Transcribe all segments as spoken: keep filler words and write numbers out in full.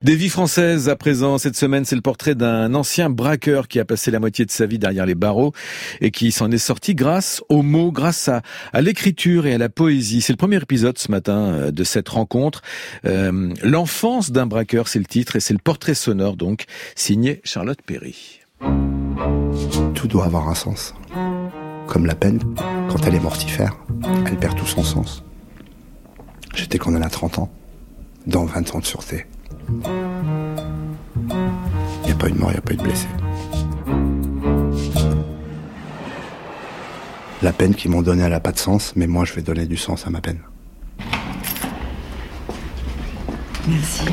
Des vies françaises à présent. Cette semaine, c'est le portrait d'un ancien braqueur qui a passé la moitié de sa vie derrière les barreaux et qui s'en est sorti grâce aux mots, grâce à, à l'écriture et à la poésie. C'est le premier épisode ce matin de cette rencontre. Euh, L'enfance d'un braqueur, c'est le titre et c'est le portrait sonore donc, signé Charlotte Perry. Tout doit avoir un sens. Comme la peine, quand elle est mortifère, elle perd tout son sens. J'étais condamné à trente ans, dans vingt ans de sûreté. Il n'y a pas eu de mort, il n'y a pas eu de blessé. La peine qu'ils m'ont donnée, elle n'a pas de sens, mais moi je vais donner du sens à ma peine. Merci.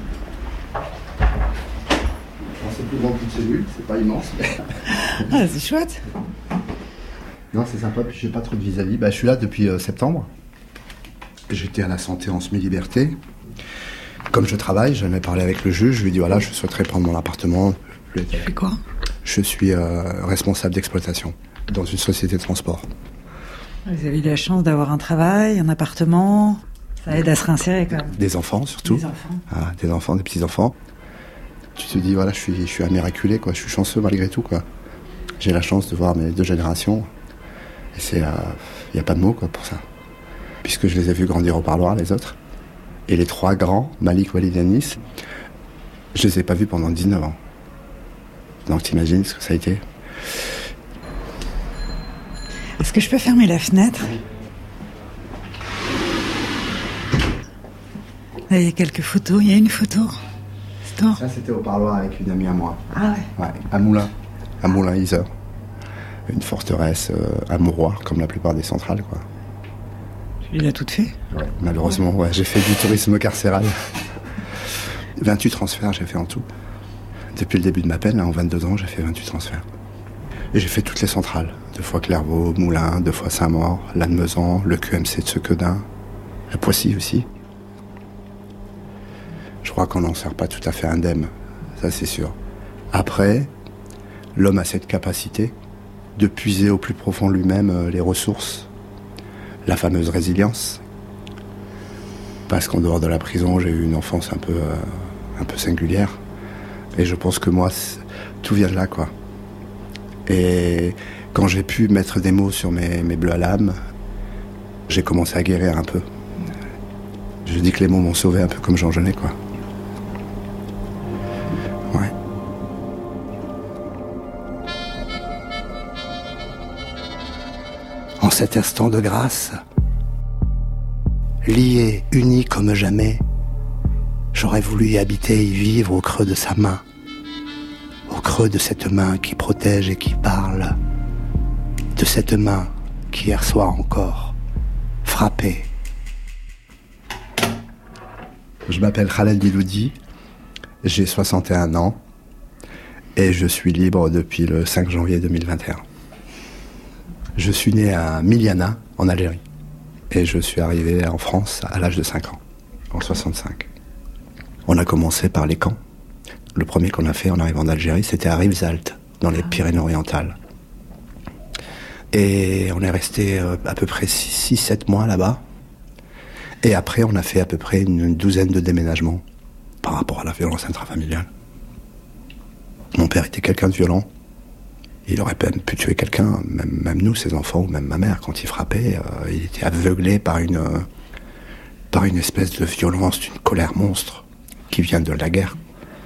C'est plus grand qu'une cellule, c'est pas immense. Mais... Ah, c'est chouette. Non, c'est sympa, puis j'ai pas trop de vis-à-vis. Bah, je suis là depuis euh, septembre. J'étais à la santé en semi-liberté. Comme je travaille, j'en ai parlé avec le juge, je lui ai dit voilà, je souhaiterais prendre mon appartement. Tu fais quoi ? Je suis euh, responsable d'exploitation dans une société de transport. Vous avez eu la chance d'avoir un travail, un appartement, ça aide à se réinsérer quand même. Des enfants surtout. Des enfants. Ah, des enfants, des petits-enfants. Tu te dis voilà, je suis, je suis un miraculé, quoi. Je suis chanceux malgré tout, quoi. J'ai la chance de voir mes deux générations. Et c'est, il euh, n'y a pas de mots, quoi, pour ça. Puisque je les ai vus grandir au parloir, les autres. Et les trois grands, Malik, Walid et Anis, je les ai pas vus pendant dix-neuf ans. Donc t'imagines ce que ça a été. Est-ce que je peux fermer la fenêtre ? Là, il y a quelques photos. Il y a une photo. C'est toi ? Ça, c'était au parloir avec une amie à moi. Ah ouais. Ouais, à Moulins. À Moulins-Isère. Une forteresse euh, à mouroir, comme la plupart des centrales, quoi. Il a tout fait ? Ouais, malheureusement, ouais, j'ai fait du tourisme carcéral. vingt-huit transferts, j'ai fait en tout. Depuis le début de ma peine, là, en vingt-deux ans, j'ai fait vingt-huit transferts. Et j'ai fait toutes les centrales. Deux fois Clairvaux, Moulins, deux fois Saint-Maur, Lannemezan, le Q M C de Sequedin, la Poissy aussi. Je crois qu'on n'en sert pas tout à fait indemne, ça c'est sûr. Après, l'homme a cette capacité de puiser au plus profond de lui-même les ressources, la fameuse résilience. Parce qu'en dehors de la prison, j'ai eu une enfance un peu, euh, un peu singulière. Et je pense que moi, tout vient de là, quoi. Et quand j'ai pu mettre des mots sur mes, mes bleus à l'âme, j'ai commencé à guérir un peu. Je dis que les mots m'ont sauvé un peu comme Jean Genet, quoi. Ouais. En cet instant de grâce, lié, uni comme jamais, j'aurais voulu y habiter, y vivre au creux de sa main, au creux de cette main qui protège et qui parle, de cette main qui hier soir encore frappait. Je m'appelle Khaled Biloudi, j'ai soixante et un ans et je suis libre depuis le cinq janvier deux mille vingt et un. Je suis né à Miliana, en Algérie. Et je suis arrivé en France à l'âge de cinq ans, en soixante-cinq. On a commencé par les camps. Le premier qu'on a fait en arrivant d'Algérie, c'était à Rivesaltes, dans les Pyrénées-Orientales. Et on est resté à peu près six sept mois là-bas. Et après, on a fait à peu près une douzaine de déménagements par rapport à la violence intrafamiliale. Mon père était quelqu'un de violent. Il aurait pu tuer quelqu'un, même, même nous, ses enfants, ou même ma mère, quand il frappait. Euh, il était aveuglé par une, euh, par une espèce de violence, d'une colère monstre qui vient de la guerre.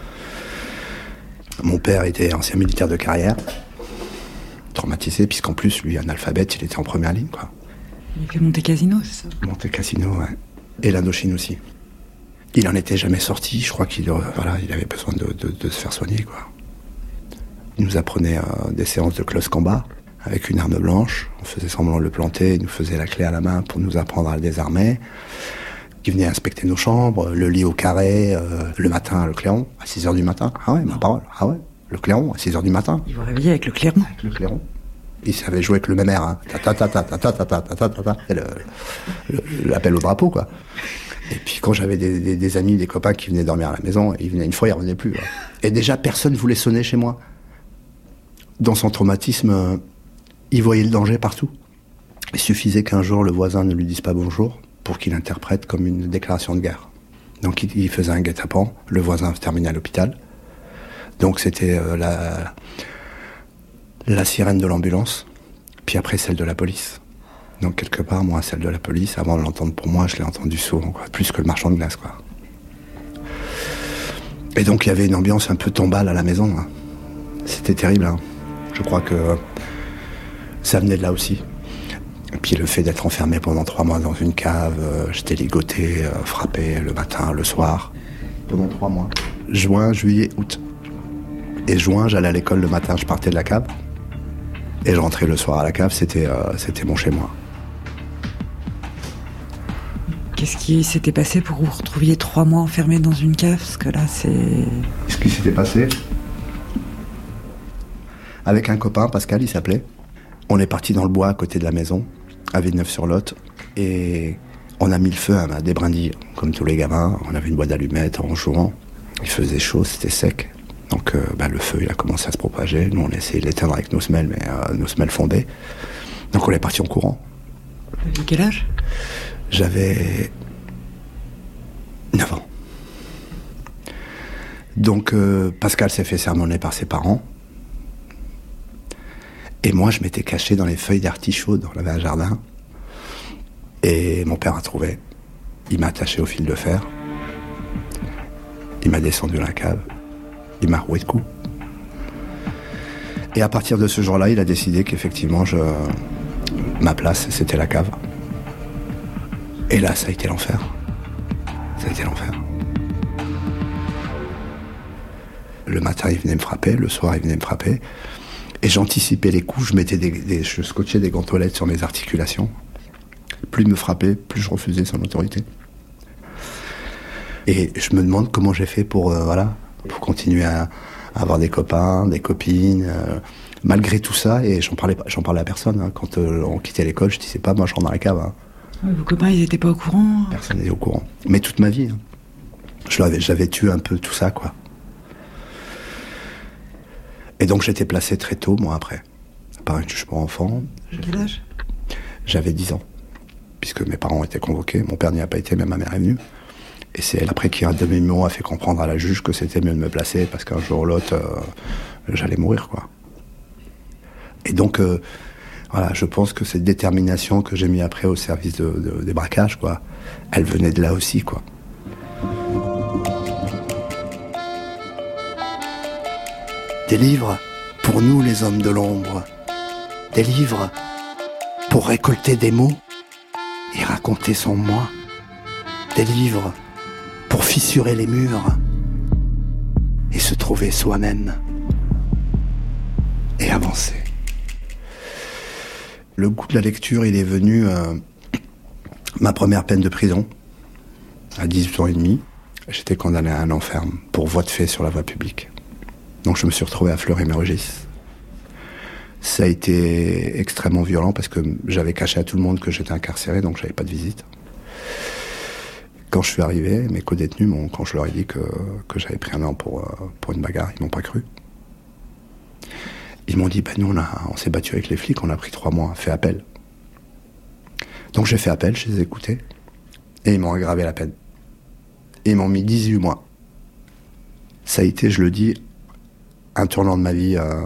Mon père était ancien militaire de carrière, traumatisé, puisqu'en plus, lui, analphabète, il était en première ligne, quoi. Il a fait Monte Cassino, c'est ça ? Monte Cassino, ouais. Et l'Indochine aussi. Il en était jamais sorti, je crois qu'il euh, voilà, il avait besoin de, de, de se faire soigner, quoi. Il nous apprenait euh, des séances de close combat avec une arme blanche. On faisait semblant de le planter, il nous faisait la clé à la main pour nous apprendre à le désarmer. Il venait inspecter nos chambres, le lit au carré, euh, le matin, le clairon, à six heures du matin. Ah ouais, ma parole, ah ouais, le clairon, à six heures du matin. Il vous réveillait avec le clairon. Avec le clairon. Il savait jouer avec le même air, hein. Ta ta ta ta ta ta ta ta ta ta ta. C'est le, le, l'appel au drapeau, quoi. Et puis quand j'avais des, des, des amis, des copains qui venaient dormir à la maison, ils venaient une fois, ils revenaient plus. Là. Et déjà, personne voulait sonner chez moi. Dans son traumatisme, euh, il voyait le danger partout. Il suffisait qu'un jour le voisin ne lui dise pas bonjour pour qu'il interprète comme une déclaration de guerre. Donc il, il faisait un guet-apens, le voisin se terminait à l'hôpital. Donc c'était euh, la, la sirène de l'ambulance, puis après celle de la police. Donc quelque part, moi, celle de la police, avant de l'entendre pour moi, je l'ai entendu souvent, quoi, plus que le marchand de glace, quoi. Et donc il y avait une ambiance un peu tombale à la maison. Hein. C'était terrible. Hein. Je crois que ça venait de là aussi. Et puis le fait d'être enfermé pendant trois mois dans une cave, euh, j'étais ligoté, euh, frappé le matin, le soir. Pendant trois mois. Juin, juillet, août. Et juin, j'allais à l'école le matin, je partais de la cave. Et je rentrais le soir à la cave, c'était, euh, c'était mon chez-moi. Qu'est-ce qui s'était passé pour que vous vous retrouviez trois mois enfermé dans une cave? Parce que là, c'est... Ce qui s'était passé, avec un copain, Pascal, il s'appelait, on est parti dans le bois à côté de la maison, à Villeneuve-sur-Lot, et on a mis le feu à des brindilles, comme tous les gamins. On avait une boîte d'allumettes en jouant. Il faisait chaud, c'était sec. Donc euh, bah, le feu, il a commencé à se propager. Nous, on essayait de l'éteindre avec nos semelles, mais euh, nos semelles fondaient. Donc on est parti en courant. Vous aviez quel âge? J'avais neuf ans. Donc euh, Pascal s'est fait sermonner par ses parents. Et moi, je m'étais caché dans les feuilles d'artichaut. On avait un jardin. Et mon père a trouvé. Il m'a attaché au fil de fer. Il m'a descendu dans la cave. Il m'a roué de coups. Et à partir de ce jour-là, il a décidé qu'effectivement, je... ma place, c'était la cave. Et là, ça a été l'enfer. Ça a été l'enfer. Le matin, il venait me frapper. Le soir, il venait me frapper. Et j'anticipais les coups, je mettais des, des, je scotchais des gantolettes sur mes articulations. Plus il me frappait, plus je refusais son autorité. Et je me demande comment j'ai fait pour, euh, voilà, pour continuer à, à avoir des copains, des copines, euh, malgré tout ça. Et j'en parlais, j'en parlais à personne. Hein. Quand euh, on quittait l'école, je disais pas, moi je rentre dans la cave. Hein. Vos copains, ils étaient pas au courant? Personne n'était au courant. Mais toute ma vie, hein. je l'avais, j'avais tué un peu tout ça, quoi. Et donc j'étais placé très tôt, moi, après, par un juge pour enfants. Quel âge? J'avais dix ans, puisque mes parents étaient convoqués. Mon père n'y a pas été, mais ma mère est venue. Et c'est elle, après, qui, un demi-mot, a fait comprendre à la juge que c'était mieux de me placer, parce qu'un jour ou l'autre, euh, j'allais mourir, quoi. Et donc, euh, voilà, je pense que cette détermination que j'ai mis après au service de, de, des braquages, quoi, elle venait de là aussi, quoi. Des livres pour nous les hommes de l'ombre. Des livres pour récolter des mots et raconter son moi. Des livres pour fissurer les murs et se trouver soi-même et avancer. Le goût de la lecture, il est venu euh, ma première peine de prison à dix-huit ans et demi. J'étais condamné à un an ferme pour voie de fait sur la voie publique. Donc je me suis retrouvé à Fleury-Mérogis. Ça a été extrêmement violent parce que j'avais caché à tout le monde que j'étais incarcéré, donc j'avais pas de visite. Quand je suis arrivé, mes co-détenus, m'ont, quand je leur ai dit que, que j'avais pris un an pour, pour une bagarre, ils m'ont pas cru. Ils m'ont dit, bah nous on, a, on s'est battu avec les flics, on a pris trois mois, fait appel. Donc j'ai fait appel, je les ai écoutés, et ils m'ont aggravé la peine. Et ils m'ont mis dix-huit mois. Ça a été, je le dis, un tournant de ma vie, euh,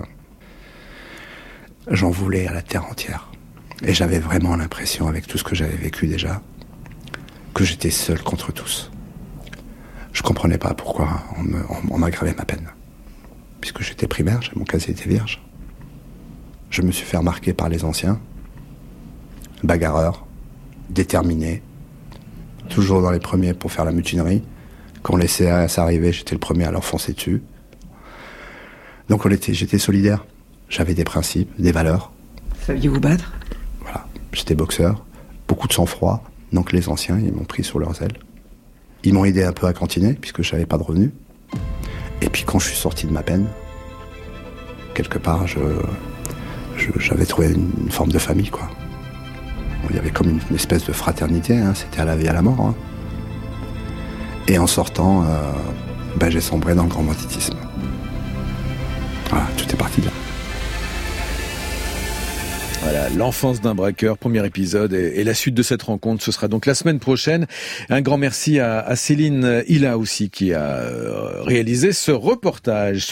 j'en voulais à la terre entière. Et j'avais vraiment l'impression, avec tout ce que j'avais vécu déjà, que j'étais seul contre tous. Je comprenais pas pourquoi on, me, on, on m'aggravait ma peine. Puisque j'étais primaire, mon casier était vierge. Je me suis fait remarquer par les anciens, bagarreur, déterminé, toujours dans les premiers pour faire la mutinerie. Quand on laissait ça arriver, j'étais le premier à leur foncer dessus. Donc on était, j'étais solidaire. J'avais des principes, des valeurs. Saviez vous battre? Voilà. J'étais boxeur, beaucoup de sang-froid. Donc les anciens, ils m'ont pris sous leurs ailes. Ils m'ont aidé un peu à cantiner, puisque je n'avais pas de revenus. Et puis quand je suis sorti de ma peine, quelque part, je, je, j'avais trouvé une, une forme de famille, quoi. Il y avait comme une, une espèce de fraternité, hein. C'était à la vie, à la mort. Hein. Et en sortant, euh, ben, j'ai sombré dans le grand banditisme. Voilà, tout est parti de là. Voilà, l'enfance d'un braqueur, premier épisode, et, et la suite de cette rencontre, ce sera donc la semaine prochaine. Un grand merci à, à Céline Hilla aussi qui a réalisé ce reportage.